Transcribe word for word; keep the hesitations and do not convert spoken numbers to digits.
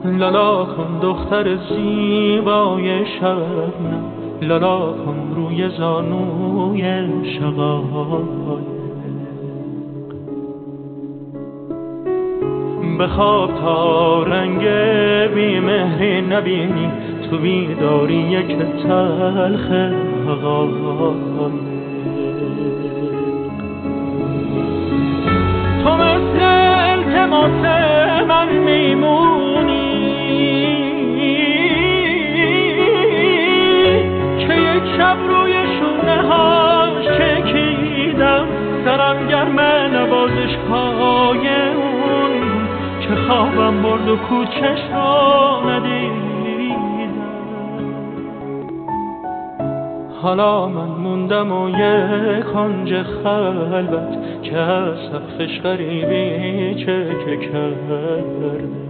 لالا کن دختر زیبای شبنم، لالا کن روی زانوی شقایق. بخواب تا رنگ بیمهری نبینی، تو بیداری یک تلخ حقایق. تو مثل التماس من میمونی که یک شب روی شونه هاش چکیدم، سرم گرم نوازش های اون که خوابم برد و کوچش رو ندیدم. حالا من موندم و یک کنج خلوت که از سقفش غریبی چکه کرده.